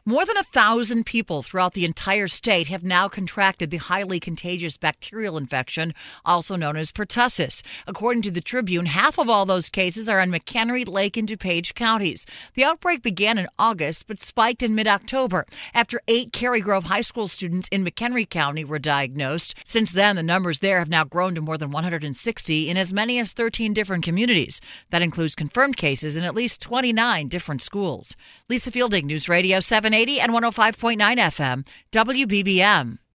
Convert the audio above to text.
More than 1,000 people throughout the entire state have now contracted the highly contagious bacterial infection, also known as pertussis. According to the Tribune, half of all those cases are in McHenry, Lake, and DuPage counties. The outbreak began in August, but spiked in mid-October after 8 Cary Grove High School students in McHenry County were diagnosed. Since then, the numbers there have now grown to more than 160 in as many as 13 different communities. That includes confirmed cases in at least 29 different schools. Lisa Fielding, News Radio 780 and 105.9 FM, WBBM.